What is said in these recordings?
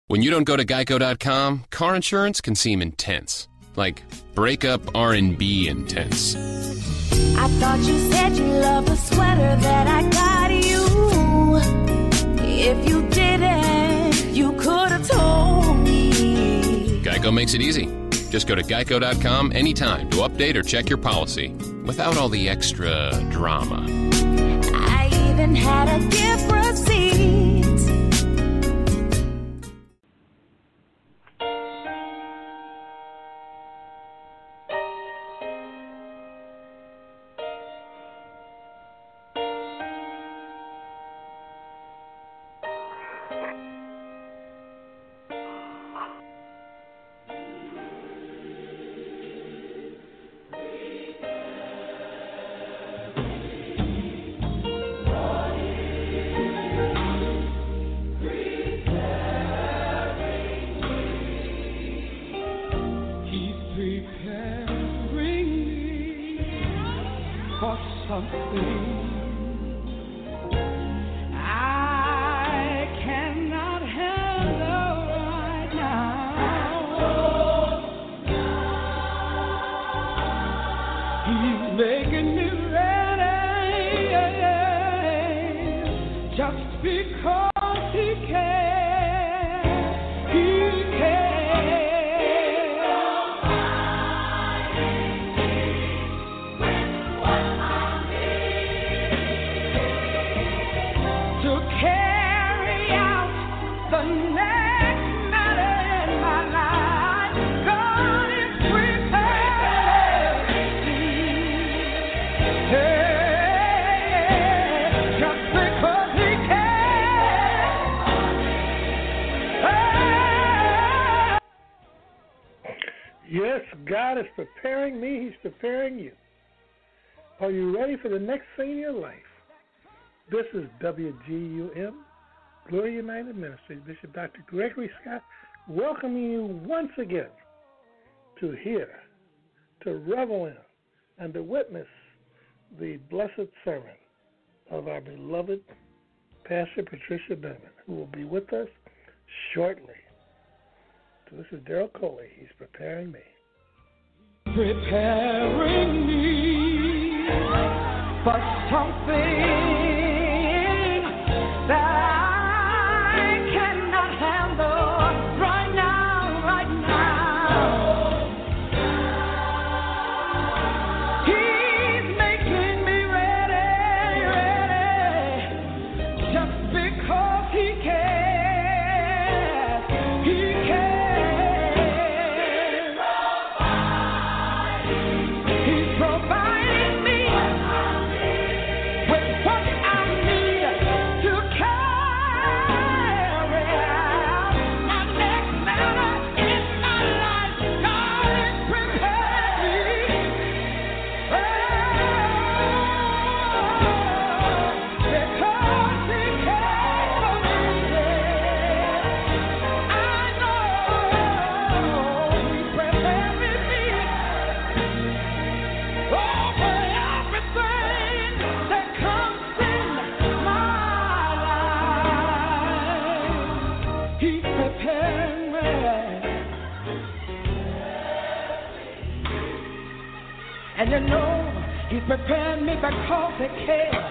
When you don't go to Geico.com, car insurance can seem intense. Like breakup R&B intense. I thought you said you loved the sweater that I got you. If you didn't, you could have told me. Geico makes it easy. Just go to Geico.com anytime to update or check your policy without all the extra drama. I even had a gift receipt. God is preparing me. He's preparing you. Are you ready for the next thing in your life? This is WGUM, Glory United Ministries. Bishop Dr. Gregory Scott welcoming you once again to hear, to revel in, and to witness the blessed sermon of our beloved Pastor Patricia Bennett, who will be with us shortly. So this is Daryl Coley. He's preparing me. Preparing me for something that I cannot handle right now, right now. He's making me ready, ready, just because he cares, he cares. And you know, he's preparing me because he cares.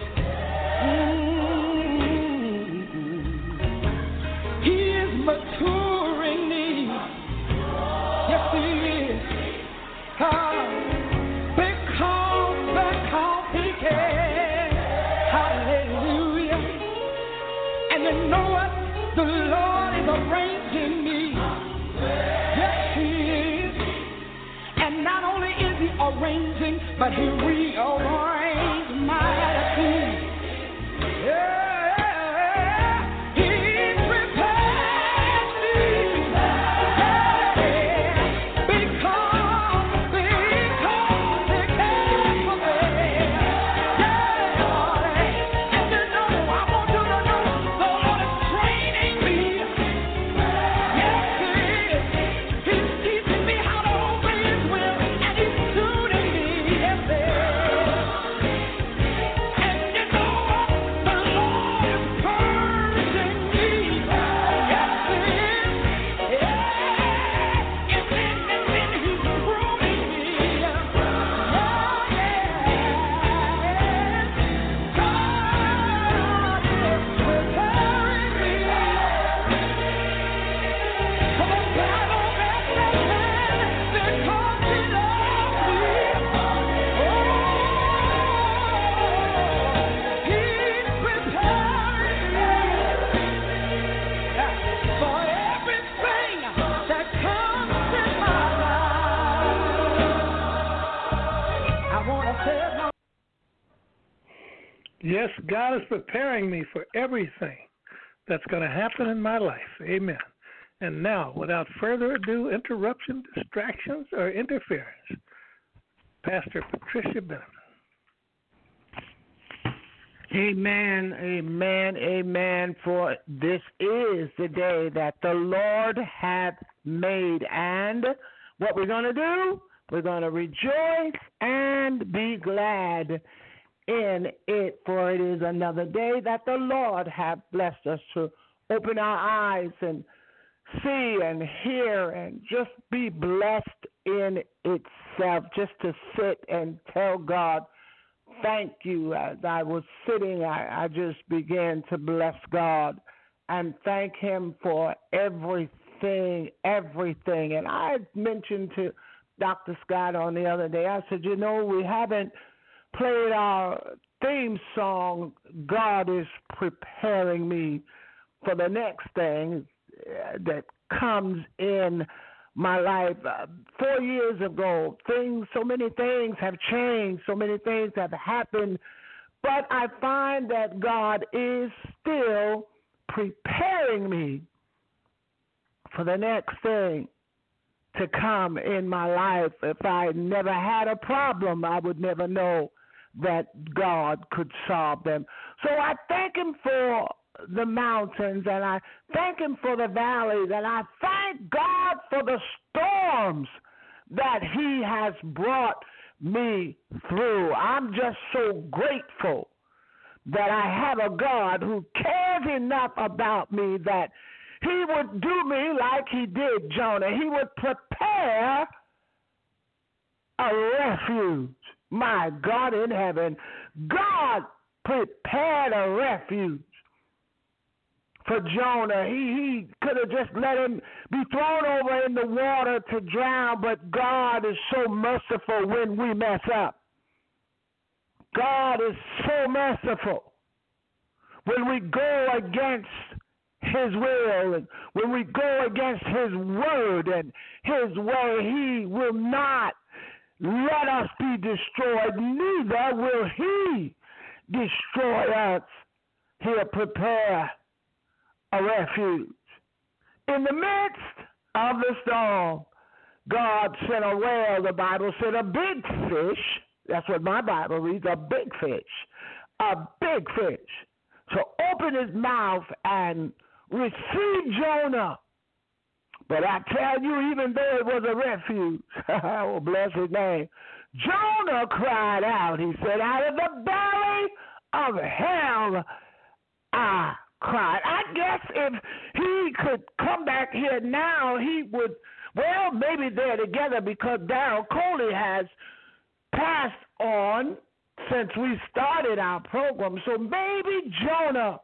He is maturing me. Yes, he is. Because he cares. Hallelujah. And you know what? The Lord is arranging me. Yes, he is. And not only is he arranging, but he rearranged my attitude. Yeah. He's prepared me. Yeah. Because he cares for me. Yeah. And you know, I want you to know the Lord is training me. Yes, he is. He's teaching me how to obey his will, and he's tuning me. Yes, he is. Yes, God is preparing me for everything that's going to happen in my life. Amen. And now, without further ado, interruption, distractions, or interference, Pastor Patricia Bennett. Amen, amen, amen. For this is the day that the Lord hath made. And what we're going to do, we're going to rejoice and be glad in it. For it is another day that the Lord hath blessed us to open our eyes and see and hear and just be blessed in itself. Just to sit and tell God, thank you. As I was sitting, I just began to bless God and thank Him for everything. And I mentioned to Dr. Scott on the other day, I said, we haven't played our theme song, God is preparing me for the next thing that comes in my life. 4 years ago, so many things have changed, so many things have happened, but I find that God is still preparing me for the next thing to come in my life. If I never had a problem, I would never know that God could solve them. So I thank Him for the mountains, and I thank Him for the valleys, and I thank God for the storms that He has brought me through. I'm just so grateful that I have a God who cares enough about me that He would do me like He did Jonah. He would prepare a refuge. My God in heaven, God prepared a refuge for Jonah. He could have just let him be thrown over in the water to drown, but God is so merciful when we mess up. God is so merciful when we go against His will and when we go against His word and His way. He will not let us be destroyed, neither will He destroy us. He'll prepare a refuge. In the midst of the storm, God sent a whale. The Bible said a big fish. That's what my Bible reads, a big fish. A big fish. So open his mouth and receive Jonah. But I tell you, even though it was a refuge, oh, bless His name, Jonah cried out. He said, out of the belly of hell I cried. I guess if he could come back here now, he would, well, maybe they're together because Daryl Coley has passed on since we started our program. So maybe Jonah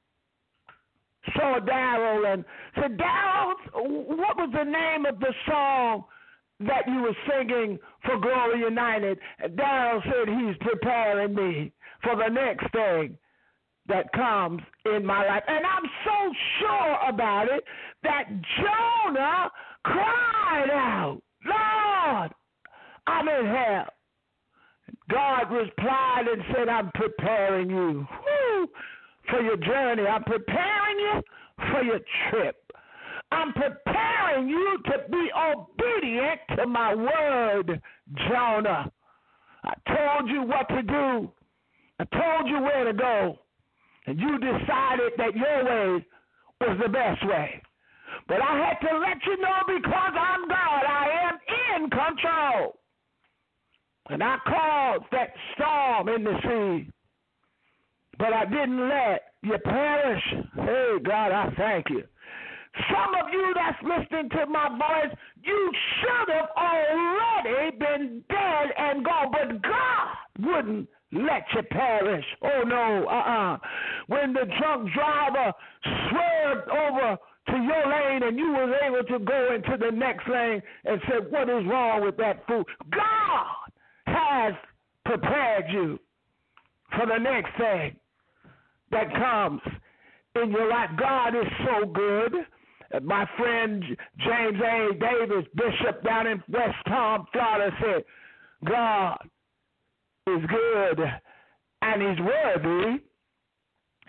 saw Daryl and said, Daryl, what was the name of the song that you were singing for Glory United? Daryl said, He's preparing me for the next thing that comes in my life. And I'm so sure about it that Jonah cried out, Lord, I'm in hell. God replied and said, I'm preparing you for your journey. I'm preparing you for your trip. I'm preparing you to be obedient to my word, Jonah. I told you what to do. I told you where to go. And you decided that your way was the best way. But I had to let you know because I'm God. I am in control. And I caused that storm in the sea. But I didn't let you perish. Hey, God, I thank you. Some of you that's listening to my voice, you should have already been dead and gone. But God wouldn't let you perish. Oh, no, When the drunk driver swerved over to your lane and you was able to go into the next lane and said, what is wrong with that fool? God has prepared you for the next thing that comes in your life. God is so good. My friend James A. Davis, bishop down in West Palm, Florida, said, God is good and He's worthy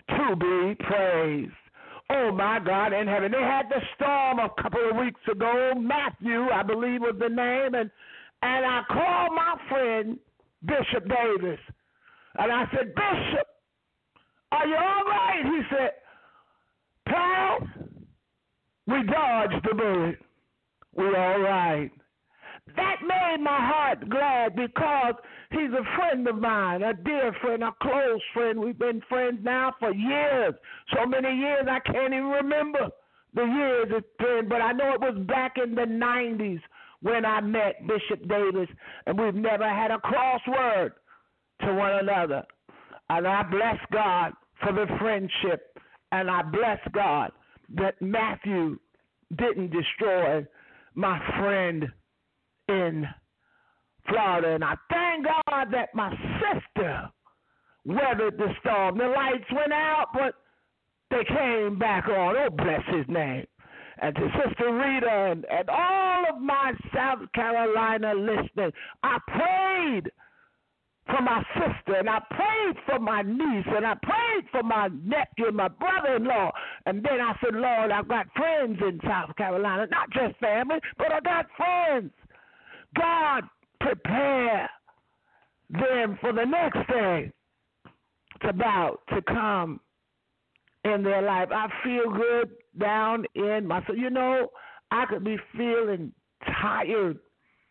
to be praised. Oh, my God in heaven. They had the storm a couple of weeks ago. Matthew, I believe, was the name. And I called my friend, Bishop Davis. And I said, Bishop, are you all right? He said, pal, we dodged the bullet. We all right. That made my heart glad because he's a friend of mine, a dear friend, a close friend. We've been friends now for years. So many years I can't even remember the years it's been, but I know it was back in the 90s when I met Bishop Davis, and we've never had a crossword to one another. And I bless God for the friendship, and I bless God that Matthew didn't destroy my friend in Florida. And I thank God that my sister weathered the storm. The lights went out, but they came back on. Oh, bless his name. And to Sister Rita and all of my South Carolina listeners, I prayed for my sister, and I prayed for my niece, and I prayed for my nephew and my brother-in-law. And then I said, Lord, I've got friends in South Carolina, not just family, but I got friends. God, prepare them for the next day it's about to come in their life. I feel good down in myself. You know, I could be feeling tired,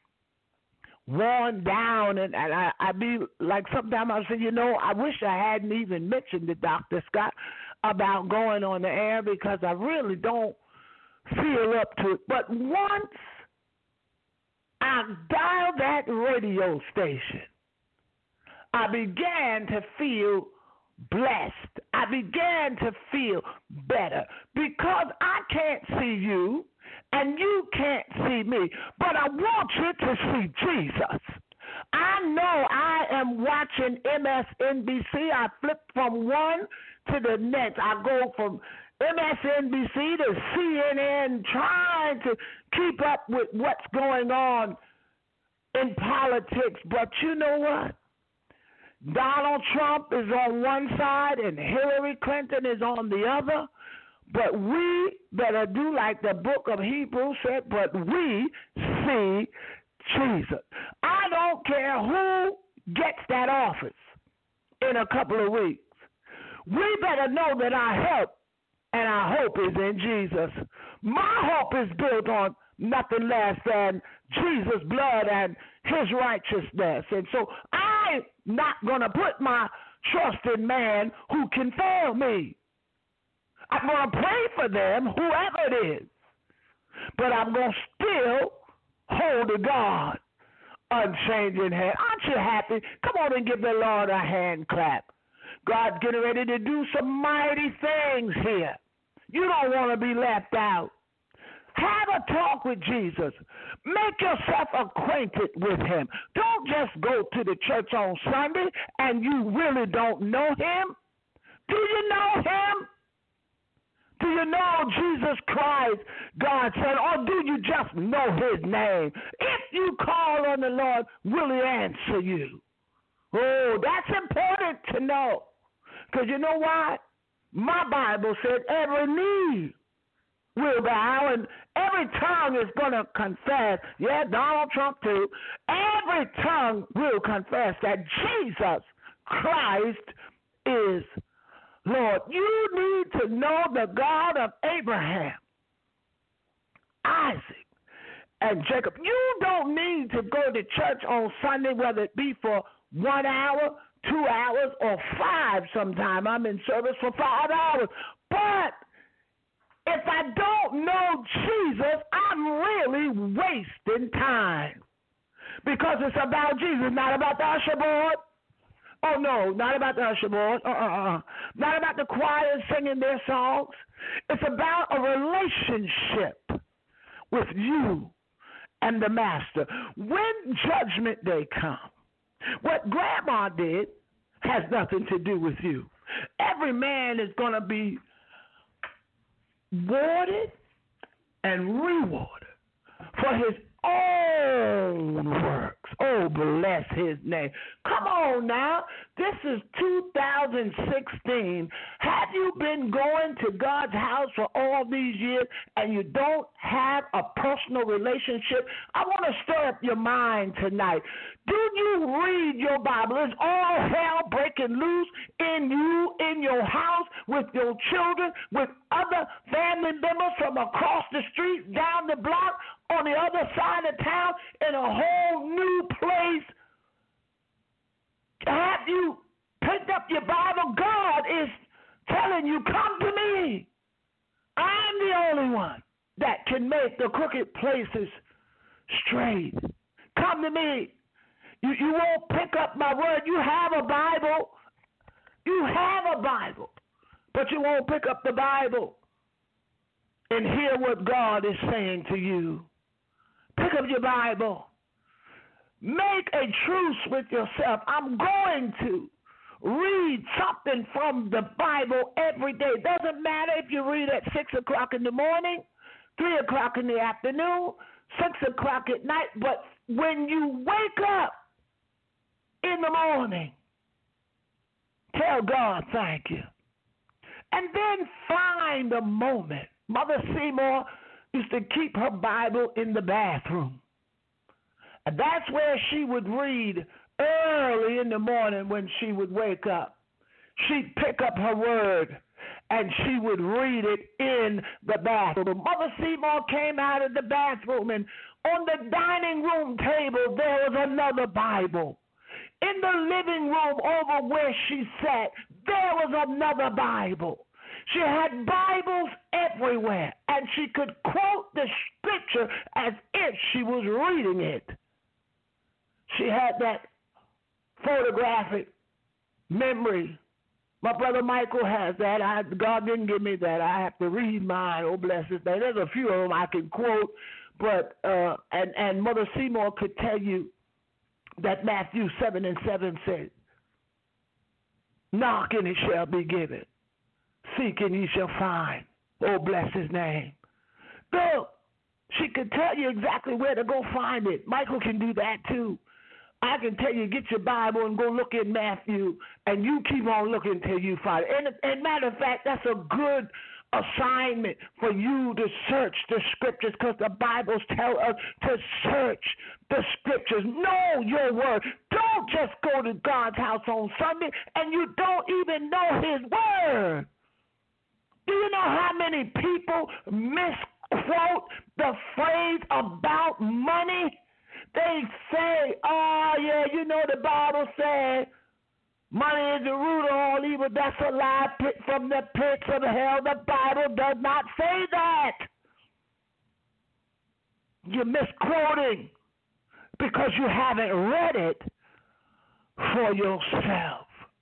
worn down, and I'd be like, sometimes I say, you know, I wish I hadn't even mentioned to Dr. Scott about going on the air because I really don't feel up to it. But once I dialed that radio station, I began to feel blessed. I began to feel better because I can't see you and you can't see me, but I want you to see Jesus. I know I am watching MSNBC. I flip from one to the next. I go from MSNBC to CNN, trying to keep up with what's going on in politics. But you know what? Donald Trump is on one side and Hillary Clinton is on the other. But we better do like the book of Hebrews said, but we see Jesus. I don't care who gets that office in a couple of weeks. We better know that our help and our hope is in Jesus. My hope is built on nothing less than Jesus' blood and his righteousness. And so I'm not going to put my trust in man who can fail me. I'm going to pray for them, whoever it is. But I'm going to still hold to God unchanging hand. Aren't you happy? Come on and give the Lord a hand clap. God's getting ready to do some mighty things here. You don't want to be left out. Have a talk with Jesus. Make yourself acquainted with him. Don't just go to the church on Sunday and you really don't know him. Do you know him? Do you know Jesus Christ, God's Son, or do you just know his name? If you call on the Lord, will he answer you? Oh, that's important to know. Because you know why? My Bible said every knee will bow and every tongue is going to confess. Yeah, Donald Trump too. Every tongue will confess that Jesus Christ is Lord. You need to know the God of Abraham, Isaac, and Jacob. You don't need to go to church on Sunday, whether it be for 1 hour, 2 hours, or 5 sometime. I'm in service for 5 hours. But if I don't know Jesus, I'm really wasting time. Because it's about Jesus, not about the usher board. Oh, no, not about the usher board. Not about the choir singing their songs. It's about a relationship with you and the Master. When Judgment Day comes, what Grandma did has nothing to do with you. Every man is going to be rewarded and rewarded for his own works. Oh, bless his name. Come on now. This is 2016. Have you been going to God's house for all these years and you don't have a personal relationship? I want to stir up your mind tonight. Do you read your Bible? Is all hell breaking loose in you, in your house, with your children, with other family members from across the street, down the block, on the other side of town, in a whole new place? Have you picked up your Bible? God is telling you, come to me. I'm the only one that can make the crooked places straight. Come to me. You won't pick up my word. You have a Bible. You have a Bible. But you won't pick up the Bible and hear what God is saying to you. Pick up your Bible. Make a truce with yourself. I'm going to read something from the Bible every day. It doesn't matter if you read at 6 o'clock in the morning, 3 o'clock in the afternoon, 6 o'clock at night. But when you wake up in the morning, tell God thank you. And then find a moment. Mother Seymour used to keep her Bible in the bathroom. And that's where she would read early in the morning when she would wake up. She'd pick up her word and she would read it in the bathroom. Mother Seymour came out of the bathroom, and on the dining room table there was another Bible. In the living room over where she sat, there was another Bible. She had Bibles everywhere, and she could quote the scripture as if she was reading it. She had that photographic memory. My brother Michael has that. God didn't give me that. I have to read mine. Oh, bless his name. There's a few of them I can quote, but and Mother Seymour could tell you that Matthew 7:7 said, knock and it shall be given. Seek and ye shall find. Oh, bless his name. Go. She could tell you exactly where to go find it. Michael can do that too. I can tell you, get your Bible and go look in Matthew, and you keep on looking until you find it. And matter of fact, that's a good assignment for you to search the scriptures, because the Bibles tell us to search the scriptures. Know your word. Don't just go to God's house on Sunday and you don't even know his word. Do you know how many people misquote the phrase about money? They say, oh, yeah, you know the Bible said money is the root of all evil. That's a lie from the pits of hell. The Bible does not say that. You're misquoting because you haven't read it for yourself.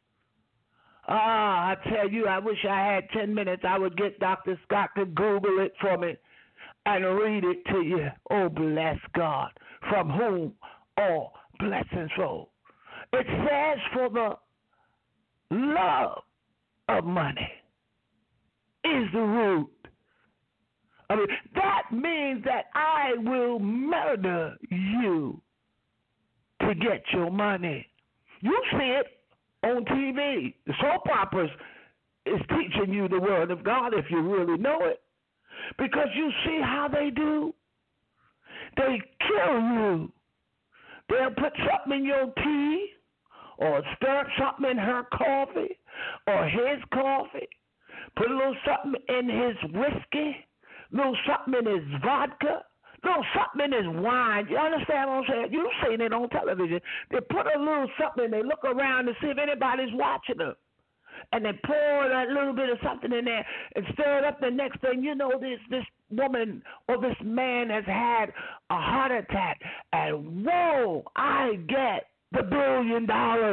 I tell you, I wish I had 10 minutes. I would get Dr. Scott to Google it for me and read it to you. Oh, bless God, from whom all blessings flow. It says, for the love of money is the root. I mean, that means that I will murder you to get your money. You see it on TV. The soap operas is teaching you the word of God if you really know it. Because you see how they do. They kill you. They'll put something in your tea, or stir up something in her coffee or his coffee. Put a little something in his whiskey, a little something in his vodka, a little something in his wine. You understand what I'm saying? You've seen it on television. They put a little something, they look around to see if anybody's watching them. And they pour that little bit of something in there and stir it up. The next thing you know, this woman or this man has had a heart attack. And whoa, I get the $1 billion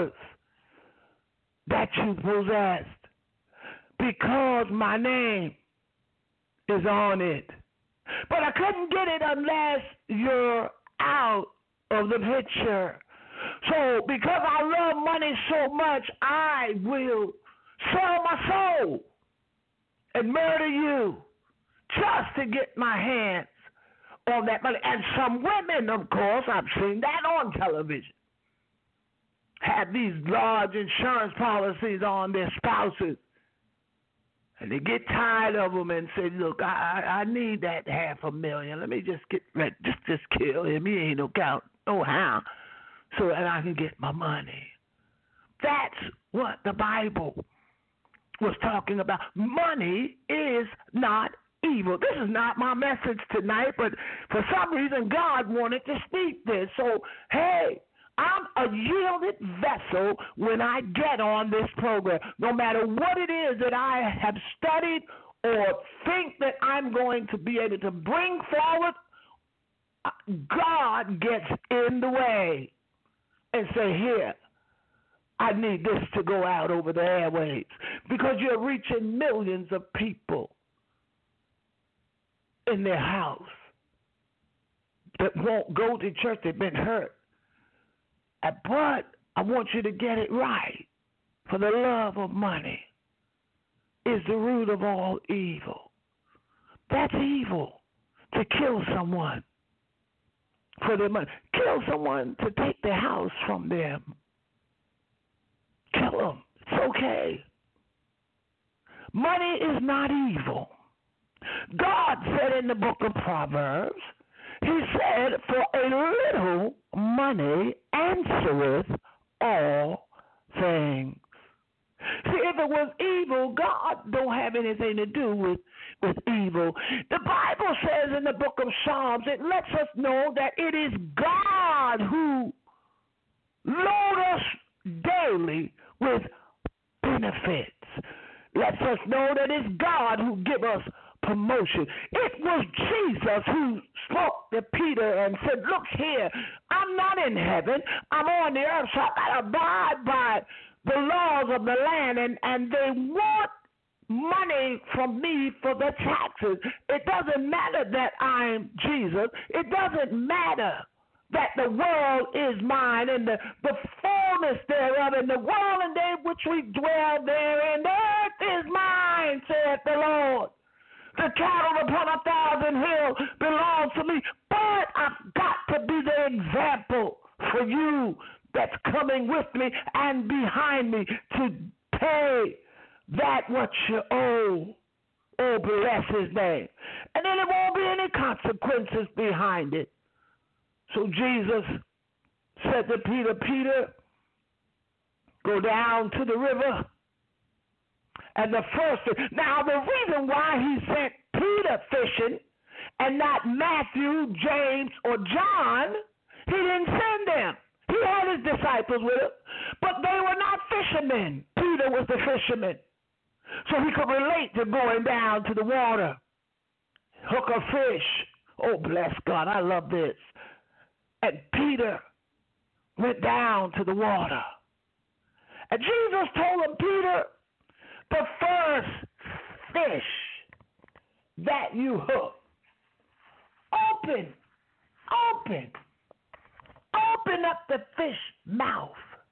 that you possessed because my name is on it. But I couldn't get it unless you're out of the picture. So because I love money so much, I will sell my soul and murder you just to get my hands on that money. And some women, of course, I've seen that on television, have these large insurance policies on their spouses. And they get tired of them and say, look, I need that $500,000. Let me just get ready. Just kill him. He ain't no count, no how. So that I can get my money. That's what the Bible was talking about. Money is not evil. This is not my message tonight, but for some reason God wanted to speak this. So, hey, I'm a yielded vessel when I get on this program. No matter what it is that I have studied or think that I'm going to be able to bring forward, God gets in the way and say, here, I need this to go out over the airwaves, because you're reaching millions of people in their house that won't go to church. They've been hurt. But I want you to get it right. For the love of money is the root of all evil. That's evil, to kill someone for their money. Kill someone to take their house from them. Kill them. It's okay. Money is not evil. God said in the book of Proverbs, he said, for a little money answereth all things. See, if it was evil, God don't have anything to do with evil. The Bible says in the book of Psalms, it lets us know that it is God who loads us daily with benefits. Lets us know that it's God who gives us promotion. It was Jesus who spoke to Peter and said, look here, I'm not in heaven. I'm on the earth, so I got to abide by the laws of the land, and they want money from me for the taxes. It doesn't matter that I'm Jesus. It doesn't matter that the world is mine and the fullness thereof, and the world in which we dwell therein. The earth is mine, saith the Lord. The cattle upon 1,000 hills belong to me. But I've got to be the example for you that's coming with me and behind me to pay that what you owe. Oh, bless his name. And then there won't be any consequences behind it. So Jesus said to Peter, Peter, go down to the river. And the first, now the reason why he sent Peter fishing and not Matthew, James, or John, he didn't send them. He had his disciples with him, but they were not fishermen. Peter was the fisherman. So he could relate to going down to the water, hook a fish. Oh, bless God, I love this. And Peter went down to the water. And Jesus told him, Peter, the first fish that you hook, open up the fish mouth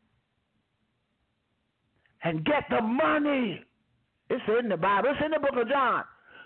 and get the money. It's in the Bible. It's in the book of John.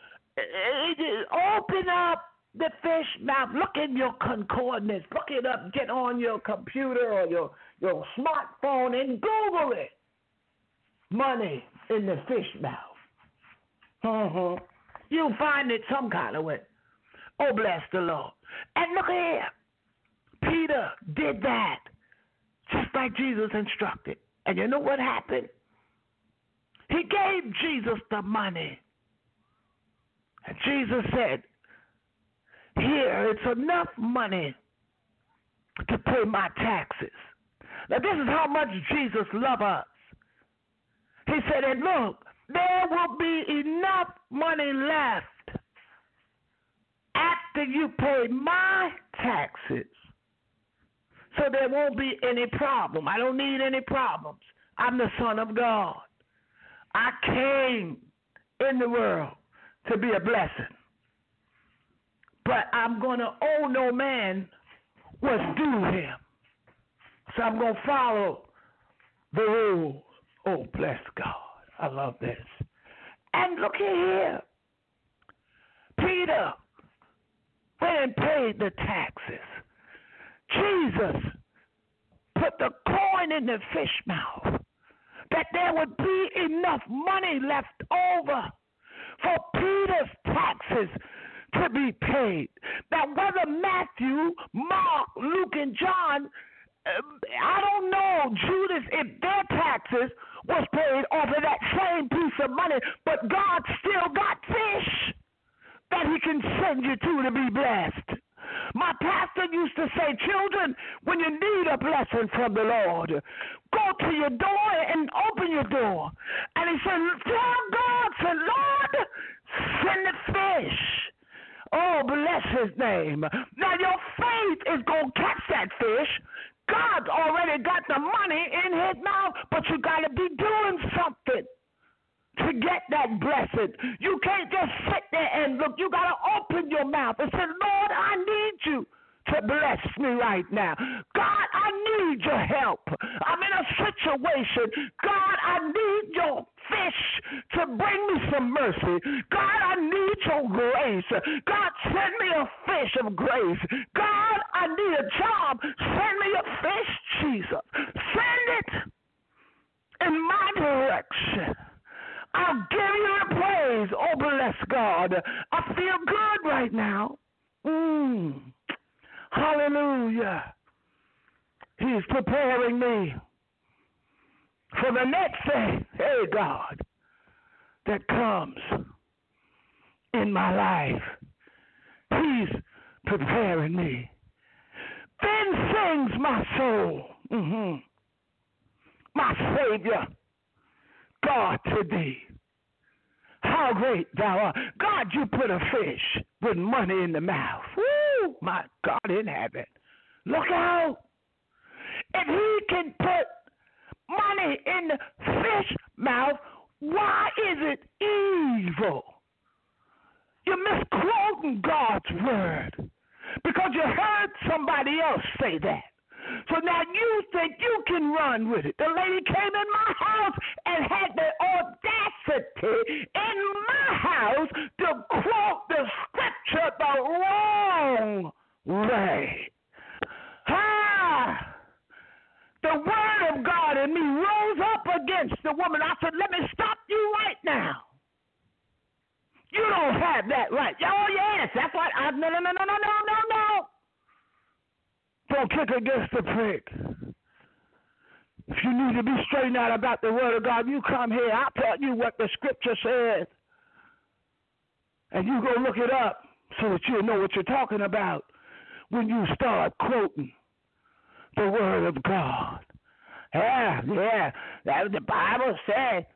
Open up the fish mouth. Look in your concordance. Look it up. Get on your computer or your smartphone and Google it. Money in the fish mouth. You'll find it some kind of way. Oh, bless the Lord. And look here. Peter did that just like Jesus instructed. And you know what happened? He gave Jesus the money. And Jesus said, here, it's enough money to pay my taxes. Now, this is how much Jesus loves us. He said, and look, there will be enough money left after you pay my taxes. So there won't be any problem. I don't need any problems. I'm the Son of God. I came in the world to be a blessing. But I'm going to owe no man what's due him. So I'm going to follow the rules. Oh, bless God. I love this. And look here. Peter went and paid the taxes. Jesus put the coin in the fish mouth, that there would be enough money left over for Peter's taxes to be paid. Now, whether Matthew, Mark, Luke, and John, I don't know, Judas, if their taxes was paid off of that same piece of money, but God still got fish that he can send you to be blessed. My pastor used to say, children, when you need a blessing from the Lord, go to your door and open your door. And he said, tell God, say, Lord, send the fish. Oh, bless his name. Now, your faith is going to catch that fish. God already got the money in his mouth, but you got to be doing something to get that blessing. You can't just sit there and look. You got to open your mouth and say, Lord, I need you to bless me right now. God, I need your help. I'm in a situation. God, I need your fish to bring me some mercy. God, I need your grace. God, send me a fish of grace. God, I need a job. Send me a fish, Jesus. Send it in my direction. I'll give you the praise. Oh, bless God. I feel good right now. Hallelujah. He's preparing me for the next thing, hey, God, that comes in my life. He's preparing me. Then sings my soul, my Savior, God, to thee. How great thou art. God, you put a fish with money in the mouth. Woo, my God in heaven. Look out. If he can put money in the fish mouth, why is it evil? You're misquoting God's word because you heard somebody else say that. So now you think you can run with it. The lady came in my house and had the audacity in my house to quote the scripture the wrong way. The word of God in me rose up against the woman. I said, let me stop you right now. You don't have that right. Oh, yes, that's what no. Don't kick against the prick. If you need to be straightened out about the word of God, you come here. I'll tell you what the scripture says. And you go look it up so that you'll know what you're talking about when you start quoting the word of God. Yeah, that the Bible said.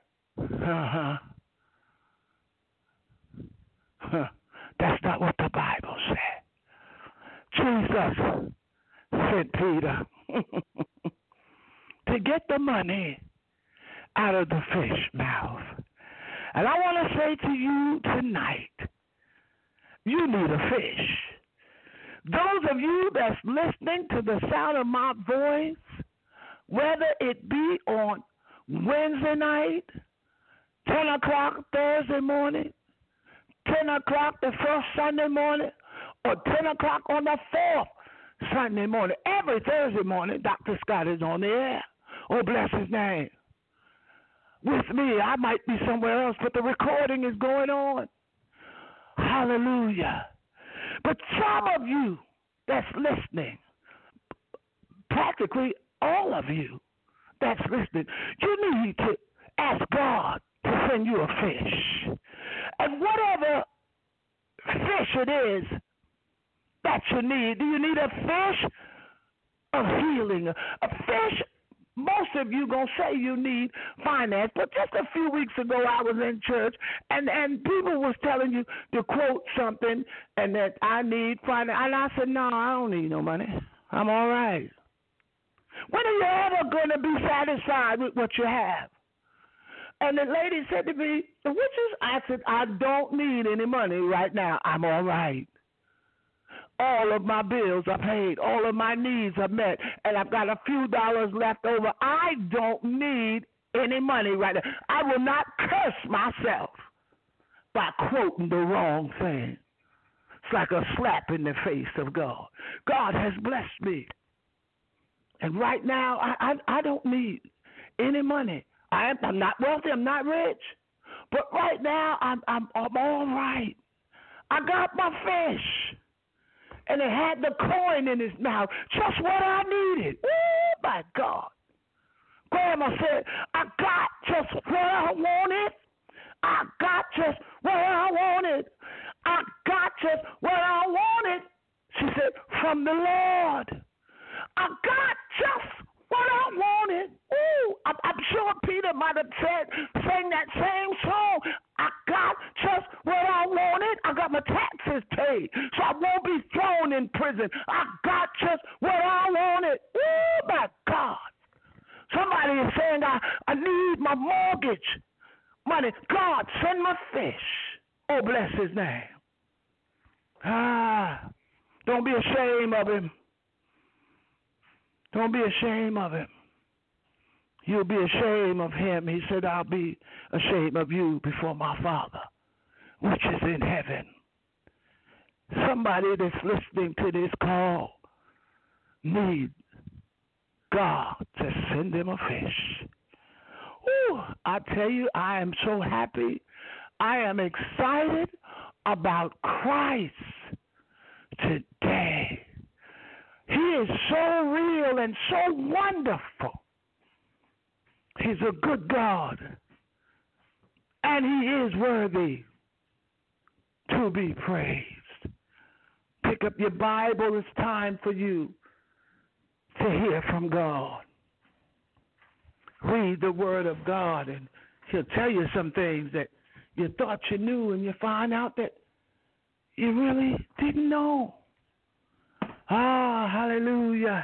That's not what the Bible said. Jesus sent Peter to get the money out of the fish mouth. And I want to say to you tonight, you need a fish. Those of you that's listening to the sound of my voice, whether it be on Wednesday night, 10 o'clock Thursday morning, 10 o'clock the first Sunday morning, or 10 o'clock on the fourth Sunday morning. Every Thursday morning, Dr. Scott is on the air. Oh, bless his name. With me, I might be somewhere else, but the recording is going on. Hallelujah. But some of you that's listening, practically all of you that's listening, you need to ask God to send you a fish. And whatever fish it is that you need, do you need a fish of healing? A fish, most of you going to say you need finance, but just a few weeks ago I was in church and people was telling you to quote something and that I need finance. And I said, no, I don't need no money. I'm all right. When are you ever going to be satisfied with what you have? And the lady said to me, I said, I don't need any money right now. I'm all right. All of my bills are paid. All of my needs are met. And I've got a few dollars left over. I don't need any money right now. I will not curse myself by quoting the wrong thing. It's like a slap in the face of God. God has blessed me. And right now, I don't need any money. I'm not wealthy. I'm not rich. But right now, I'm all right. I got my fish. And it had the coin in his mouth, just what I needed. Oh, my God. Grandma said, I got just what I wanted. I got just what I wanted. I got just what I wanted. She said, from the Lord. I got just what I wanted. Ooh, I'm sure Peter might have sang that same song. I got just what I wanted. I got my taxes paid, so I won't be thrown in prison. I got just what I wanted. Oh, my God. Somebody is saying, I need my mortgage money. God, send my fish. Oh, bless his name. Don't be ashamed of him. Don't be ashamed of him. You'll be ashamed of him. He said, I'll be ashamed of you before my Father, which is in heaven. Somebody that's listening to this call need God to send them a fish. Ooh, I tell you, I am so happy. I am excited about Christ today. He is so real and so wonderful. He's a good God, and he is worthy to be praised. Pick up your Bible. It's time for you to hear from God. Read the Word of God, and he'll tell you some things that you thought you knew, and you find out that you really didn't know. Hallelujah.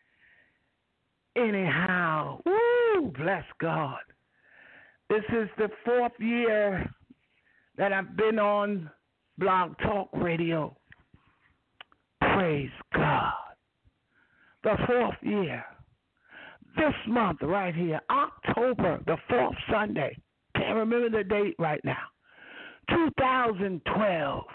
Anyhow, woo, bless God. This is the 4th year that I've been on Blog Talk Radio. Praise God. The 4th year. This month right here, October, the 4th Sunday. Can't remember the date right now. 2012.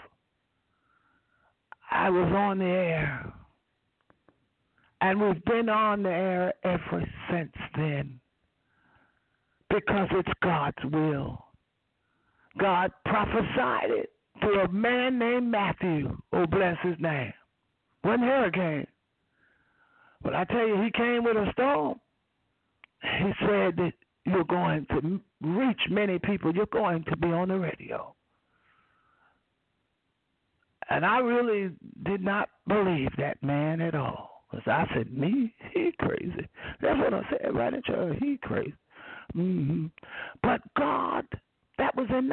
I was on the air. And we've been on the air ever since then because it's God's will. God prophesied it to a man named Matthew. Oh, bless his name. One hurricane. But I tell you, he came with a storm. He said that you're going to reach many people. You're going to be on the radio. And I really did not believe that man at all. Because I said, me? He crazy. That's what I said right in church. He crazy. But God, that was in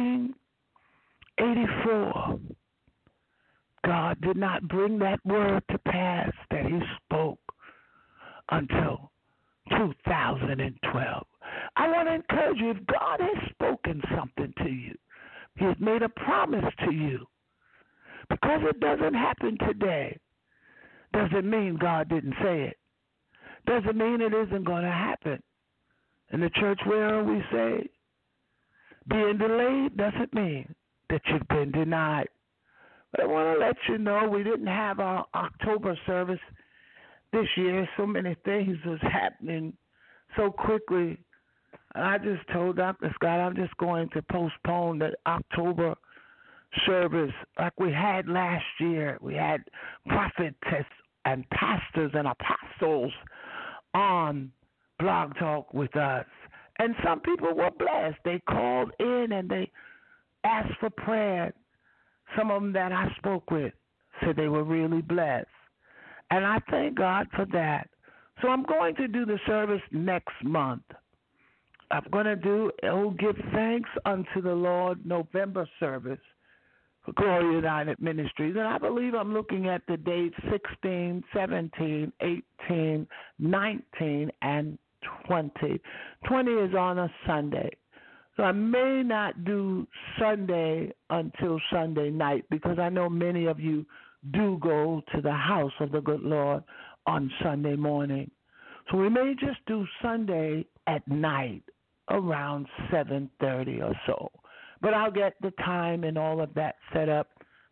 1984. God did not bring that word to pass that he spoke until 2012. I want to encourage you, if God has spoken something to you, he has made a promise to you, because it doesn't happen today, doesn't mean God didn't say it. Doesn't mean it isn't going to happen. In the church where we say, being delayed doesn't mean that you've been denied. But I want to let you know we didn't have our October service this year. So many things was happening so quickly. And I just told Dr. Scott I'm just going to postpone the October service like we had last year. We had prophetess and pastors and apostles on Blog Talk with us. And some people were blessed. They called in and they asked for prayer. Some of them that I spoke with said they were really blessed. And I thank God for that. So I'm going to do the service next month. I'm going to do Give Thanks Unto the Lord November service for Glory United Ministries. And I believe I'm looking at the dates 16, 17, 18, 19, and 20. 20 is on a Sunday. So I may not do Sunday until Sunday night because I know many of you do go to the house of the good Lord on Sunday morning. So we may just do Sunday at night around 7:30 or so. But I'll get the time and all of that set up.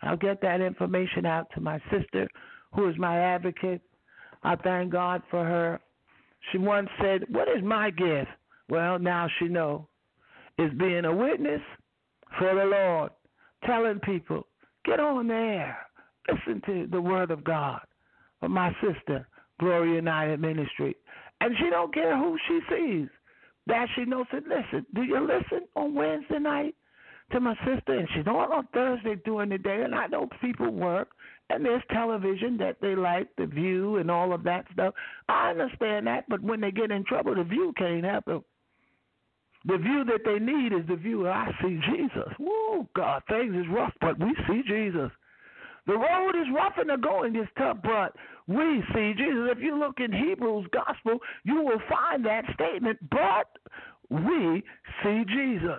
I'll get that information out to my sister, who is my advocate. I thank God for her. She once said, what is my gift? Well, now she knows. It's being a witness for the Lord, telling people, get on there, listen to the word of God. But my sister, Glory United Ministry, and she don't care who she sees. That she knows, said, listen, do you listen on Wednesday night to my sister? And she's on Thursday during the day, and I know people work, and there's television that they like, The View and all of that stuff. I understand that, but when they get in trouble, The View can't help them. The view that they need is the view where I see Jesus. Whoa, God, things is rough, but we see Jesus. The road is rough and the going is tough, but we see Jesus. If you look in Hebrews gospel, you will find that statement, but we see Jesus.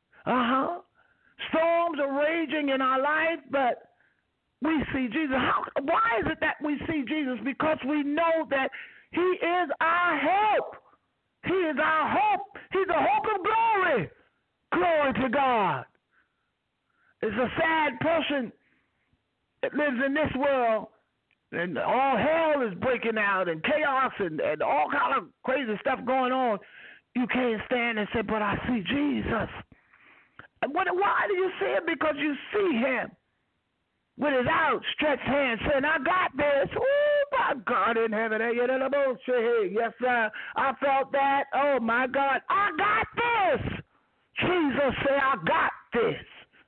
Storms are raging in our life, but we see Jesus. Why is it that we see Jesus? Because we know that he is our help. He is our hope. He's the hope of glory. Glory to God. It's a sad person that lives in this world, and all hell is breaking out, and chaos and all kind of crazy stuff going on. You can't stand and say, but I see Jesus. And why do you see him? Because you see him with his outstretched hand saying, I got this. Oh, my God in heaven. Yes, sir. I felt that. Oh, my God. I got this. Jesus said, I got this.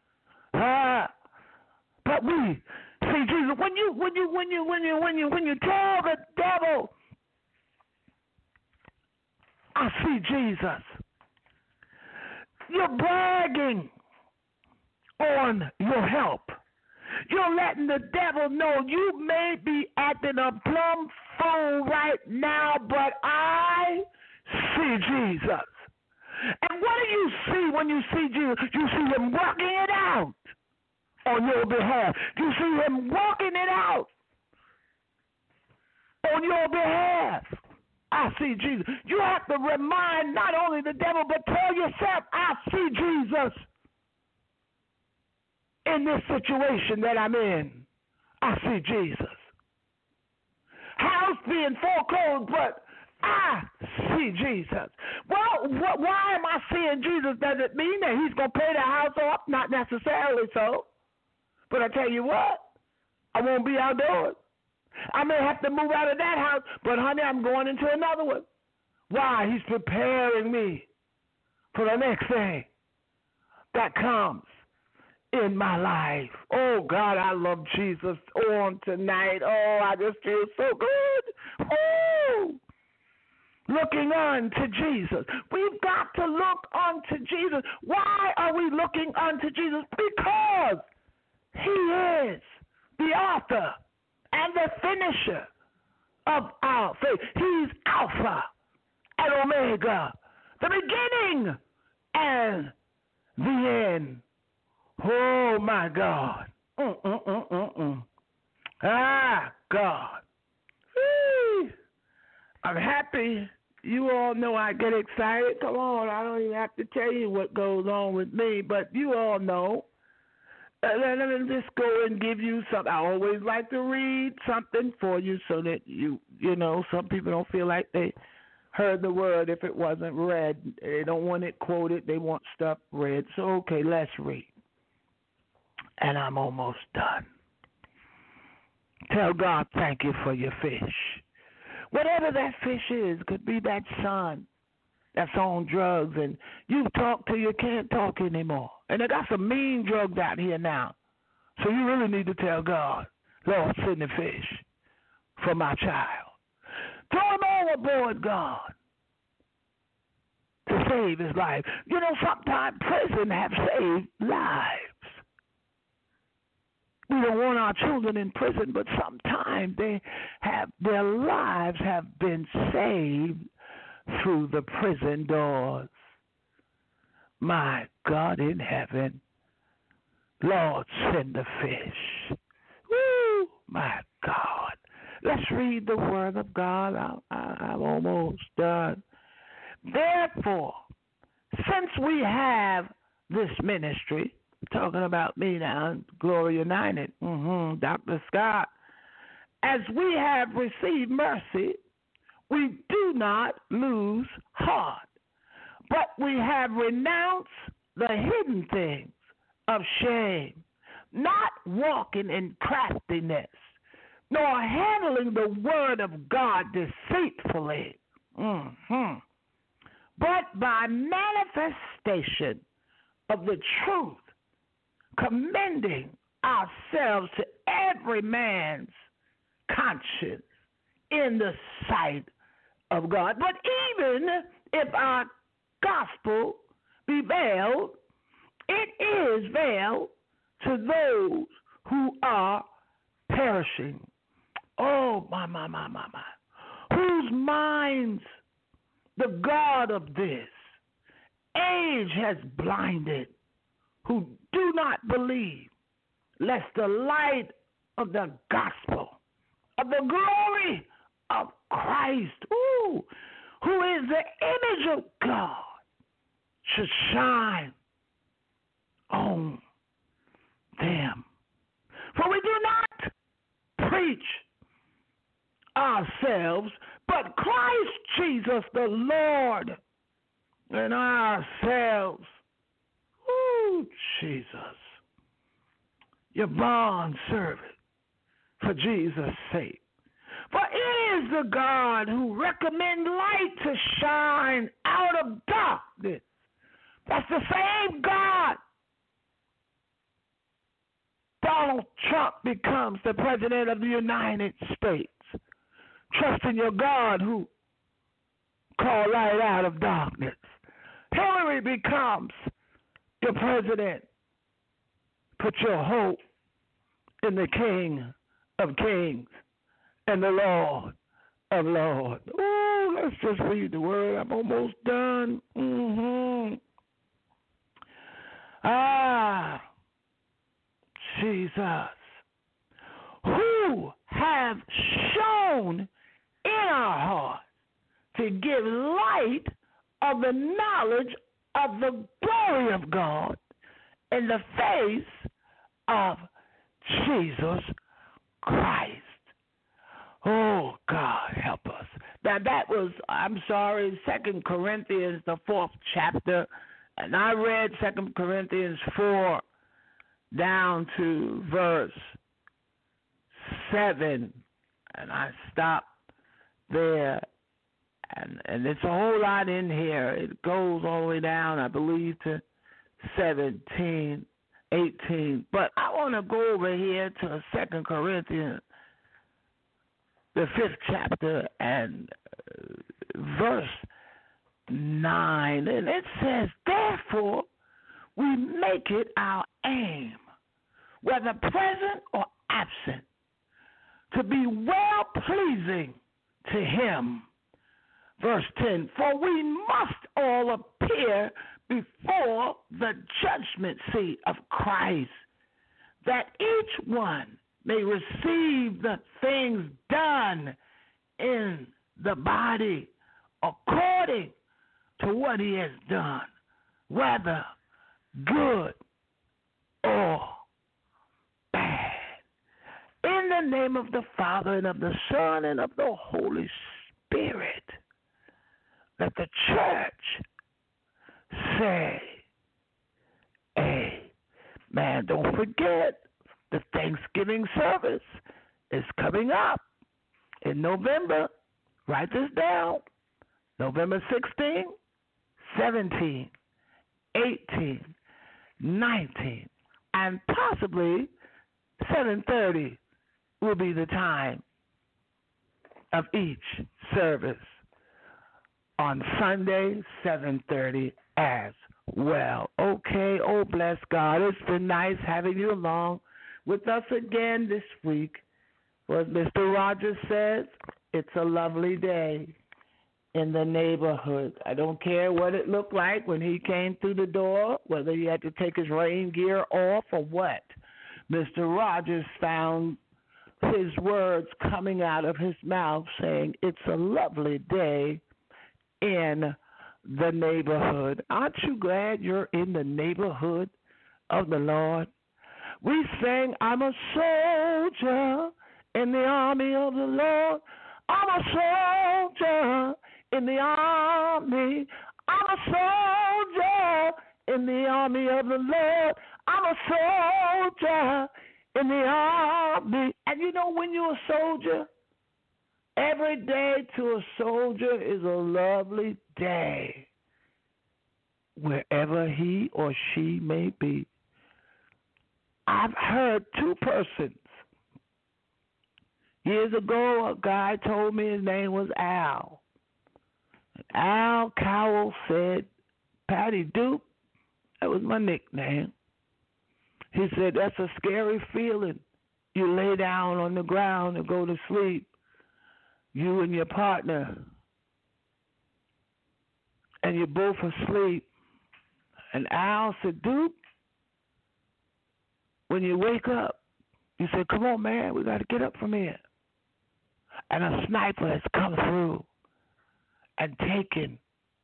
But we see Jesus. When you tell the devil, I see Jesus, you're bragging on your help. You're letting the devil know you may be acting a plumb fool right now, but I see Jesus. And what do you see when you see Jesus? You see him working it out on your behalf. You see him working it out on your behalf. I see Jesus. You have to remind not only the devil, but tell yourself, I see Jesus. In this situation that I'm in, I see Jesus. House being foreclosed, but I see Jesus. Well, why am I seeing Jesus? Does it mean that he's going to pay the house off? Not necessarily so. But I tell you what, I won't be outdoors. I may have to move out of that house, but honey, I'm going into another one. Why? He's preparing me for the next thing that comes in my life. Oh, God, I love Jesus on tonight. Oh, I just feel so good. Oh, looking unto Jesus. We've got to look unto Jesus. Why are we looking unto Jesus? Because he is the author and the finisher of our faith. He's Alpha and Omega, the beginning and the end. Oh, my God. Ah, God. Whee. I'm happy. You all know I get excited. Come on, I don't even have to tell you what goes on with me, but you all know. Let me just go and give you something. I always like to read something for you so that you know, some people don't feel like they heard the word if it wasn't read. They don't want it quoted. They want stuff read. So, okay, let's read. And I'm almost done. Tell God thank you for your fish. Whatever that fish is, could be that son that's on drugs, and you talk till you can't talk anymore. And they got some mean drugs out here now. So you really need to tell God, Lord, send the fish for my child. Throw him overboard, God, to save his life. You know, sometimes prison have saved lives. We don't want our children in prison, but sometimes their lives have been saved through the prison doors. My God in heaven, Lord, send the fish. Woo, my God. Let's read the word of God. I'm almost done. Therefore, since we have this ministry, talking about me now, Glory United, Dr. Scott. As we have received mercy, we do not lose heart, but we have renounced the hidden things of shame, not walking in craftiness, nor handling the word of God deceitfully, but by manifestation of the truth, commending ourselves to every man's conscience in the sight of God. But even if our gospel be veiled, it is veiled to those who are perishing. Oh, my. Whose minds the God of this age has blinded, who do not believe, lest the light of the gospel of the glory of Christ, who is the image of God, should shine on them. For we do not preach ourselves, but Christ Jesus the Lord, and ourselves, Jesus, your bond servant for Jesus' sake. For it is the God who recommends light to shine out of darkness. That's the same God. Donald Trump becomes the President of the United States. Trust in your God who called light out of darkness. Hillary becomes your president. Put your hope in the King of Kings and the Lord of Lords. Oh, let's just read the word. I'm almost done. Jesus, who have shown in our hearts to give light of the knowledge of the glory of God in the face of Jesus Christ. Oh, God, help us. Now, that was, 2 Corinthians, the 4th chapter, and I read 2 Corinthians 4 down to verse 7, and I stopped there. And it's a whole lot in here. It goes all the way down, I believe, to 17, 18. But I want to go over here to 2 Corinthians, the 5th chapter, and verse 9. And it says, therefore, we make it our aim, whether present or absent, to be well-pleasing to him. Verse 10, for we must all appear before the judgment seat of Christ, that each one may receive the things done in the body according to what he has done, whether good or bad. In the name of the Father, and of the Son, and of the Holy Spirit, let the church say amen. Don't forget, the Thanksgiving service is coming up in November. Write this down. November 16, 17, 18, 19, and possibly 7:30 will be the time of each service. On Sunday, 7:30 as well. Okay, oh bless God. It's been nice having you along with us again this week. What Mr. Rogers says, it's a lovely day in the neighborhood. I don't care what it looked like when he came through the door, whether he had to take his rain gear off or what. Mr. Rogers found his words coming out of his mouth saying, it's a lovely day in the neighborhood. Aren't you glad you're in the neighborhood of the Lord. We sang, I'm a soldier in the army of the Lord. I'm a soldier in the army. I'm a soldier in the army of the Lord. I'm a soldier in the army. And you know, when you're a soldier, every day to a soldier is a lovely day, wherever he or she may be. I've heard two persons. Years ago, a guy told me his name was Al. Al Cowell said, Patty Duke, that was my nickname. He said, that's a scary feeling. You lay down on the ground and go to sleep, you and your partner, and you're both asleep. And Al said, Duke, when you wake up, you say, come on, man, we got to get up from here. And a sniper has come through and taken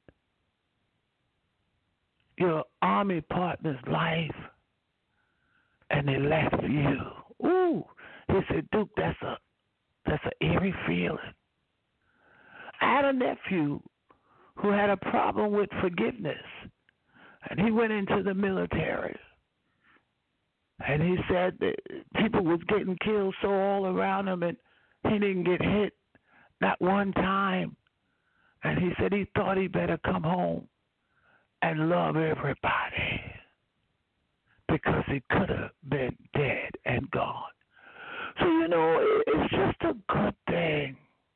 your army partner's life, and they left you. Ooh, he said, Duke, that's an eerie feeling. I had a nephew who had a problem with forgiveness, and he went into the military. And he said that people was getting killed so all around him, and he didn't get hit not one time. And he said he thought he better come home and love everybody because he could have been dead and gone. So, you know, it's just a good thing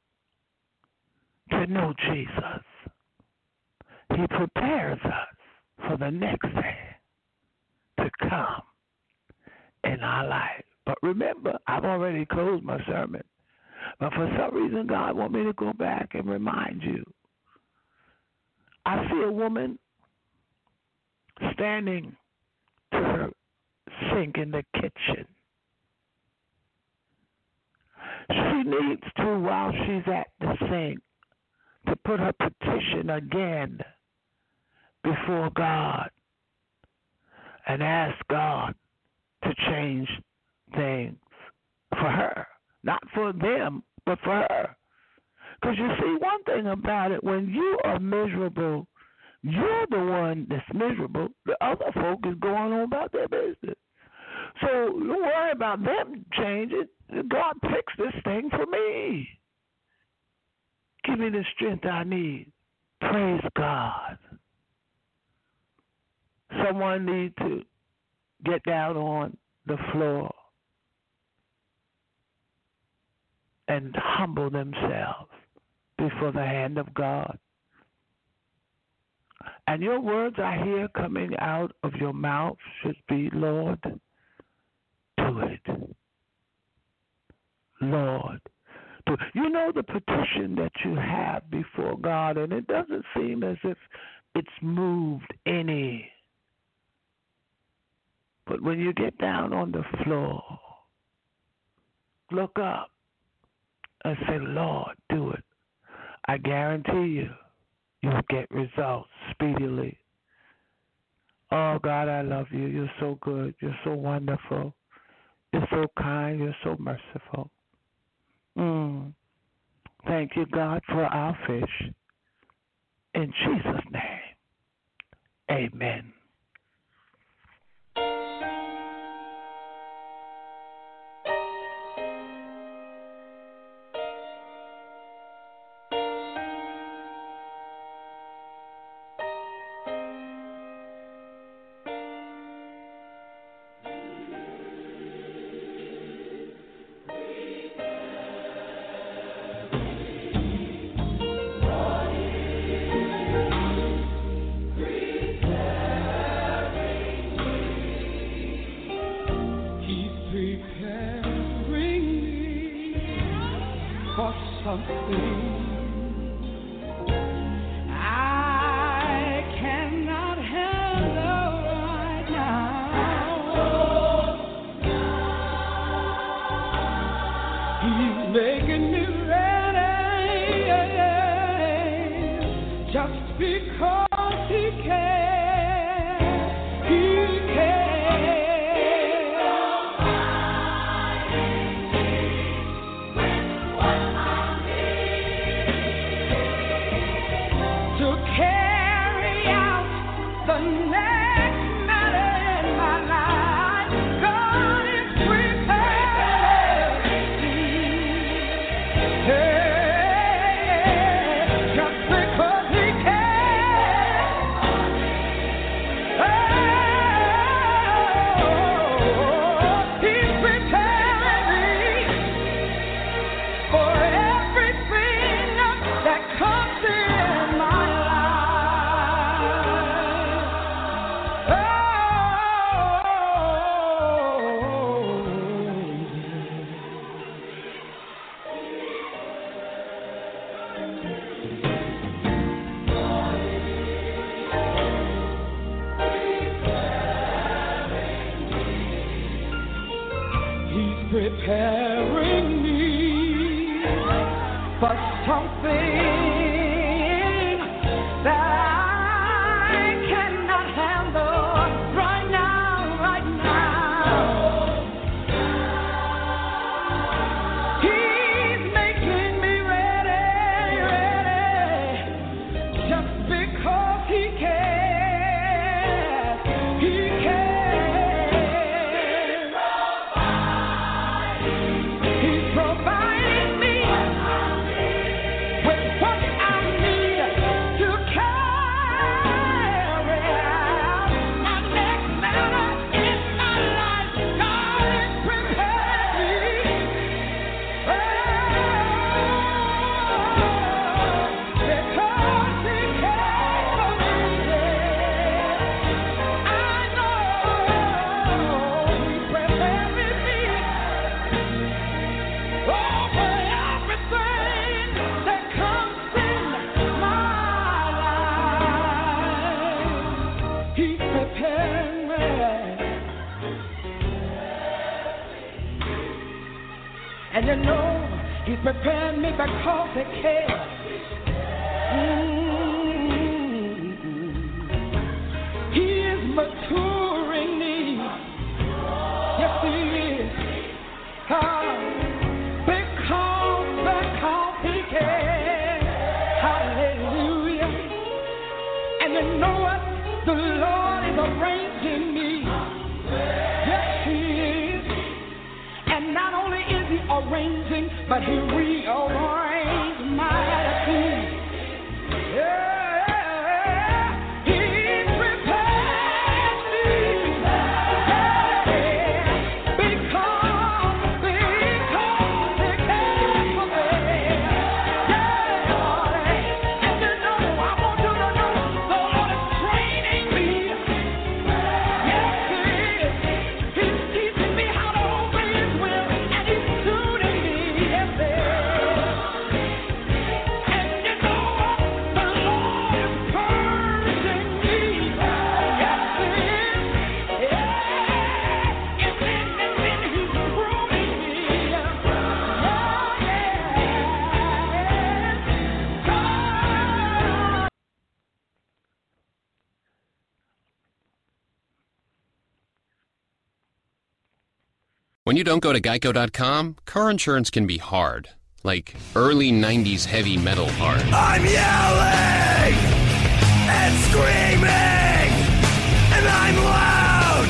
to know Jesus. He prepares us for the next thing to come in our life. But remember, I've already closed my sermon. But for some reason, God wants me to go back and remind you. I see a woman standing to her sink in the kitchen. She needs to, while she's at the sink, to put her petition again before God and ask God to change things for her. Not for them, but for her. Because you see, one thing about it, when you are miserable, you're the one that's miserable. The other folk is going on about their business. So don't worry about them changing. God fix this thing for me. Give me the strength I need. Praise God. Someone needs to get down on the floor and humble themselves before the hand of God. And your words I hear coming out of your mouth should be, Lord, do it. Lord, do it. You know the petition that you have before God, and it doesn't seem as if it's moved any. But when you get down on the floor, look up and say, Lord, do it. I guarantee you, you'll get results speedily. Oh, God, I love you. You're so good. You're so wonderful. You're so kind. You're so merciful. Thank you, God, for our fish. In Jesus' name, amen. Just because he cares, he cares. for something that I cannot handle right now, right now. He's making me ready, just because he cares. He cares. He's providing me with what I need to carry out my next matter in my life. God has prepared me. Because he cares for me. I know he's preparing me. Over everything that comes in my life, he's preparing me. And you know, he's preparing me because he cares. He is maturing me. Yes, he is. Because he cares. Hallelujah. And you know what? The Lord is arranging me. Yes, he is. And not only is he arranging, but he rearranged my attitude. Yeah. He prepared me. Yeah. Because he cares for me. Yeah. And you know, I want you to know the Lord is training me. Yes, he is. He's teaching me how to obey his will, and he's tuning me. Yes, he is. And you know what? The Lord is purging me. Yes, he is. Yeah. And then he's pruning me. Yeah. When you don't go to Geico.com, car insurance can be hard. Like early 90s heavy metal hard. I'm yelling and screaming, and I'm loud.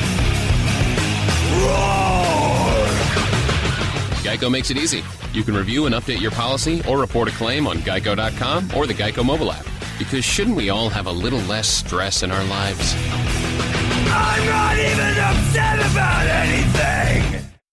Roar! Geico makes it easy. You can review and update your policy or report a claim on Geico.com or the Geico mobile app. Because shouldn't we all have a little less stress in our lives? I'm not even upset about anything.